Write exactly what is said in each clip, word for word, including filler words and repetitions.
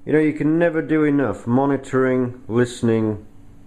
You know, you can never do enough monitoring, listening,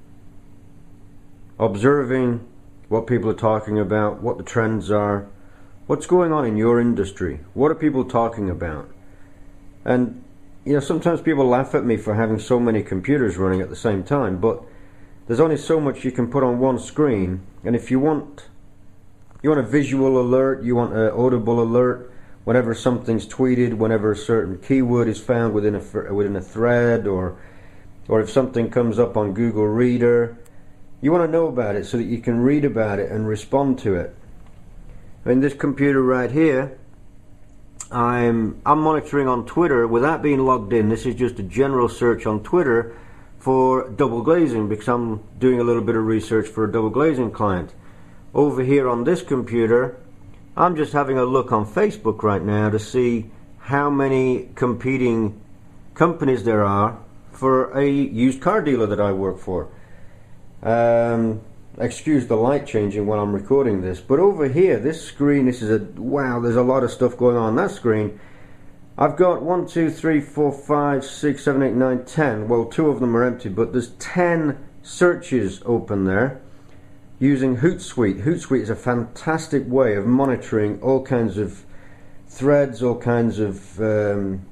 observing what people are talking about, what the trends are, what's going on in your industry, what are people talking about. And, you know, sometimes people laugh at me for having so many computers running at the same time, but there's only so much you can put on one screen, and if you want you want a visual alert, you want an audible alert, whenever something's tweeted, whenever a certain keyword is found within a within a thread, or or if something comes up on Google Reader, you want to know about it so that you can read about it and respond to it. In this computer right here, I'm I'm monitoring on Twitter without being logged in. This is just a general search on Twitter for double glazing, because I'm doing a little bit of research for a double glazing client. Over here on this computer, I'm just having a look on Facebook right now to see how many competing companies there are for a used car dealer that I work for. Um, excuse the light changing while I'm recording this, but over here, this screen, this is a, wow, there's a lot of stuff going on on that screen. I've got one, two, three, four, five, six, seven, eight, nine, ten. Well, two of them are empty, but there's ten searches open there using Hootsuite. Hootsuite is a fantastic way of monitoring all kinds of threads, all kinds of um,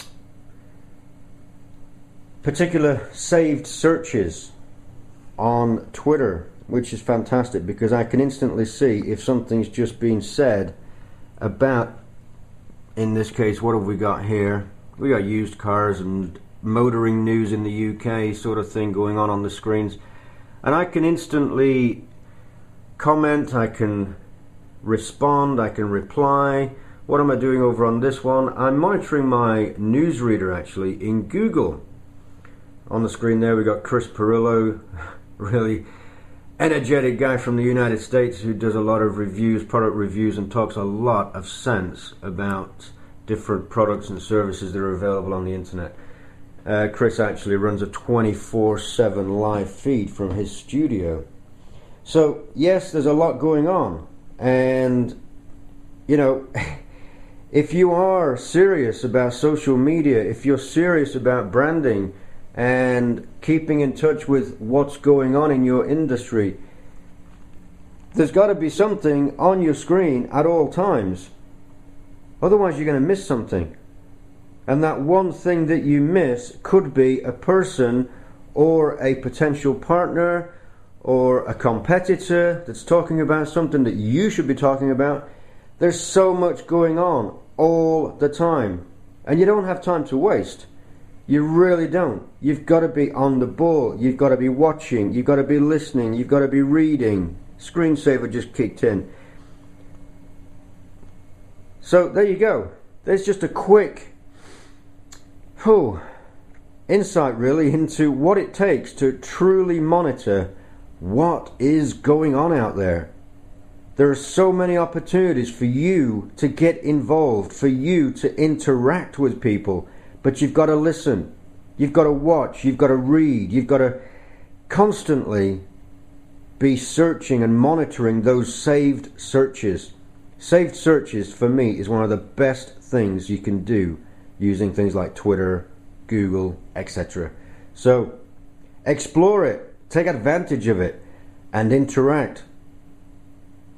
particular saved searches on Twitter, which is fantastic because I can instantly see if something's just been said about, in this case, what have we got here? We got used cars and motoring news in the U K sort of thing going on on the screens, and I can instantly comment, I can respond, I can reply. What am I doing over on this one? I'm monitoring my newsreader actually in Google. On the screen there we got Chris Pirillo, really energetic guy from the United States who does a lot of reviews, product reviews, and talks a lot of sense about different products and services that are available on the internet. Uh, Chris actually runs a twenty-four seven live feed from his studio. So yes, there's a lot going on, and you know, if you are serious about social media, if you're serious about branding and keeping in touch with what's going on in your industry, there's got to be something on your screen at all times. Otherwise you're going to miss something. And that one thing that you miss could be a person or a potential partner or a competitor that's talking about something that you should be talking about. There's so much going on all the time, and you don't have time to waste. You really don't. You've got to be on the ball. You've got to be watching. You've got to be listening. You've got to be reading. Screensaver just kicked in. So there you go. There's just a quick oh, insight really into what it takes to truly monitor what is going on out there. There are so many opportunities for you to get involved, for you to interact with people, but you've got to listen, you've got to watch, you've got to read, you've got to constantly be searching and monitoring those saved searches. Saved searches for me is one of the best things you can do using things like Twitter, Google, et cetera. So explore it, take advantage of it, and interact.